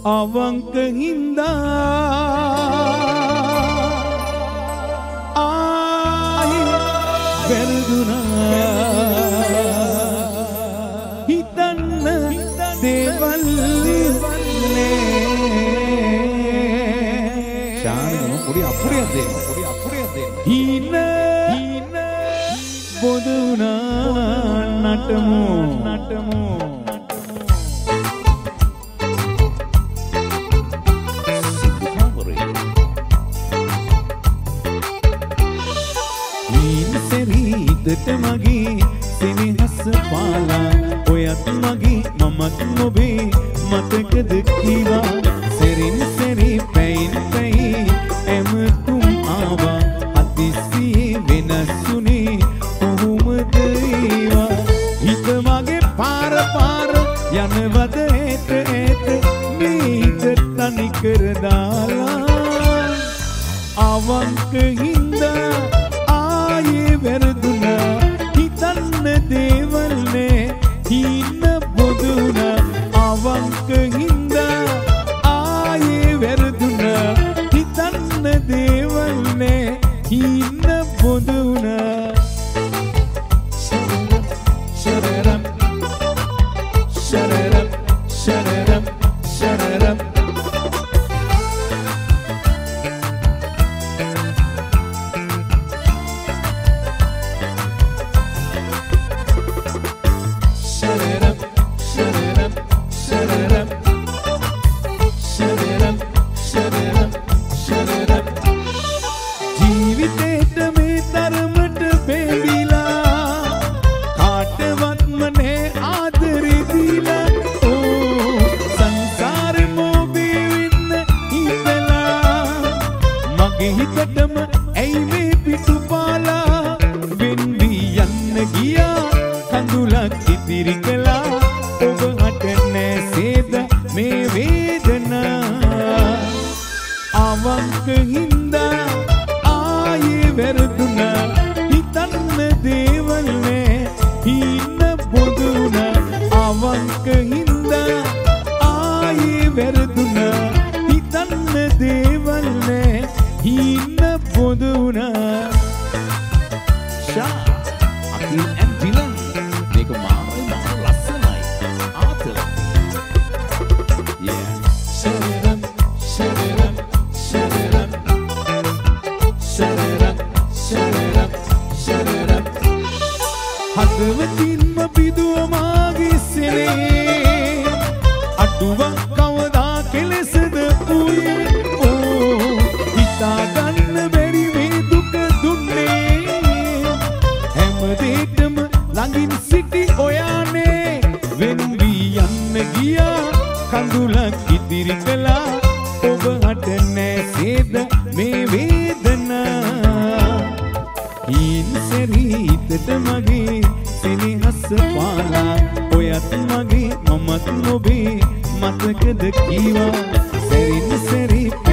අවංක හින්දා ආයි වැරදුනා හිතන්න දේවල් නේ ශානෝ පොඩි අපුරයක් දෙන්න හින බොදුනා නටමු හිතට මගේ සෙනෙහස පාලා ඔයත් මගේ මමත් ඔබේ මතකද කීවා සෙරින් සෙරි පැයින් පැයි එමතුම් ආවා අතිසියේ වෙනස්ුනේ කොහොමද ඒවා හිත මගේ පාර යනවද ඒත මේක තනි කර දාලා අවංක හින්දා ආයේ වැරදුනා හිතන්න දේවල් නේ හින බොදුනා අවංක හින්දා ආයේ වැරදුනා හිතන්න දේවල් නේ හින බොදුනා shut up හිතටම ඇයි මේ පිටුපාලා වෙන්වී යන්න ගියා කඳුලක් ඉතිරි කළා ඔබ හට නැසේද මේ වේදනා අවංක හින්දා ආයේ වැරදුනා හිතන්න දේවල් නෑ හින බොදුනා අවංක හින්දා ආයේ වැරදුනා හිතන්න දේවල් නෑ හින බොදුනා ෂා අකිල් ඇන් ඩිලන් මේක මාර ලස්සනයි ආතල් yeah shut it up හදවතින්ම පිදුව මාගේ සෙනේ අඩුවක් කවදා කෙලෙසද පුයේ ගන්න බැරි මේ දුක දුන්නේ හැමදේටම ළඟින් සිටි ඔයානේ වෙන් වී යන්න ගියා කඳුලක් ඉදිරි කළා ඔබ හට නැසේද මේ වේදනා හින් සෙරීතට මගේ සෙනෙහස පාලා ඔයත් මගේ මමත් ඔබේ මතකද කීවා සෙරින් සෙරි